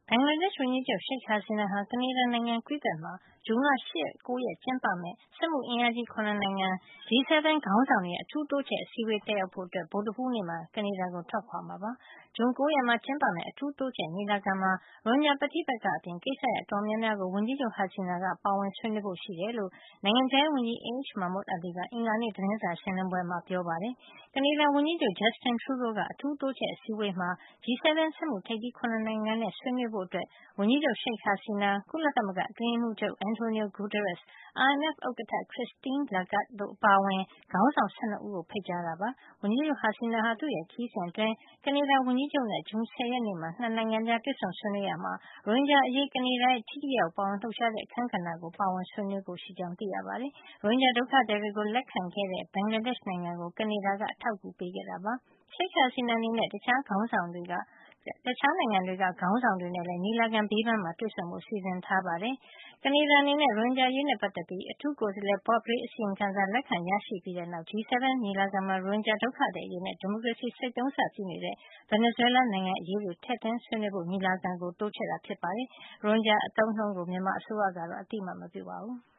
ဘင်္ဂလားဒေ့ရှ်ဝန်ကြီးချုပ် Sheikh Hasina ဟာ ကနေဒါနိုင်ငံ Quebec မှာ ဇွန်လ 8 ရက် 9 ရက် ကျင်းပမယ့် စက်မှုအင်အားကြီး ၇ နိုင်ငံ G7 ခေါင်းဆောင်တွေရဲ့ အထူးတိုးချဲ့ အစည်းအဝေး တက်ရောက်ဖို့ ဗုဒ္ဓဟူးနေ့မှာ ကနေဒါကို ထွက်ခွာမှာဖြစ်ပါတယ်။ ဇွန် 9 ရက်မှာ ကျင်းပမယ့် အထူးတိုးချဲ့ညီလာခံမှာ ရိုဟင်ဂျာ ပဋိပက္ခအပြင် ကိစ္စရပ် အတော်များများကို ဝန်ကြီးချုပ် Hasina က ပါဝင်ဆွေးနွေးဖို့ ရှိတယ်လို့ နိုင်ငံခြားရေးဝန်ကြီး AH မာမွတ် အာလီက အင်္ဂါနေ့ သတင်းစာရှင်းလင်းပွဲမှာ ပြောပါတယ်။ ကနေဒါဝန်ကြီးချုပ် Justin Trudeau က အထူးတိုးချဲ့ အစည်းအဝေးမှာ G7 စက်မှုထိပ်သီး ၇ နိုင်ငံနဲ့ ဆွေးနွေးဖို့ ဝန်ကြီးချုပ် Sheikh Hasina ၊ ကုလသမဂ္ဂအတွင်းရေးမှူးချုပ် Antonio Guterres ၊ IMF ဥက္ကဋ္ဌ Christine Lagarde တို့အပါအဝင် ခေါင်းဆောင် ၁၂ ဦးကို ဖိတ်ကြားတာ ဖြစ်ပါတယ်။ ဝန်ကြီးချုပ် Hasina ဟာ သူ့ရဲ့ ခရီးစဉ်အတွင်း ကနေဒါဝန်ကြီးချုပ်နဲ့ ဇွန်လ 10 ရက်နေ့မှာ ၂ နိုင်ငံကြား တွေ့ဆုံဆွေးနွေးရာမှာ ရိုဟင်ဂျာအရေး ကနေဒါရဲ့ ထိထိရောက်ရောက် ပါဝင်လှုပ်ရှားတဲ့ အခန်းကဏ္ဍကို ပါဝင်ဆွေးနွေးဖို့ ရှိကြောင်း သိရပါတယ်။ ရိုဟင်ဂျာ ဒုက္ခသည်တွေကို လက်ခံခဲ့တဲ့ ဘင်္ဂလားဒေ့ရှ်နိုင်ငံကို ကနေဒါက အထောက်အကူ ပေးခဲ့တာ ဖြစ်ပါတယ်။ Sheikh Hasina အနေနဲ့ တခြားနိုင်ငံတွေက ခေါင်းဆောင်တွေနဲ့လည်း ညီလာခံဘေးပန်းမှာ တွေ့ဆုံဖို့ စီစဉ်ထားပါတယ်။ ကနေဒါအနေနဲ့ ရိုဟင်ဂျာအရေးနဲ့ ပတ်သက်ပြီး အထူးကိုယ်စားလှယ် Bob Rae အစီရင်ခံစာ လက်ခံရရှိပြီးတဲ့နောက် G7 ညီလာခံမှာ ရိုဟင်ဂျာ ဒုက္ခသည်အရေးနဲ့ ဒီမိုကရေစီ ဆိတ်သုဉ်းစပြုနေတဲ့ Venezuela နိုင်ငံအရေးတွေ ထည့်သွင်းဆွေးနွေးဖို့ ညီလာခံကို တိုးချဲ့တာ ဖြစ်ပါတယ်။ ရိုဟင်ဂျာ အသုံးအနှုန်းကို မြန်မာအစိုးရက အသိအမှတ်မပြုပါဘူး။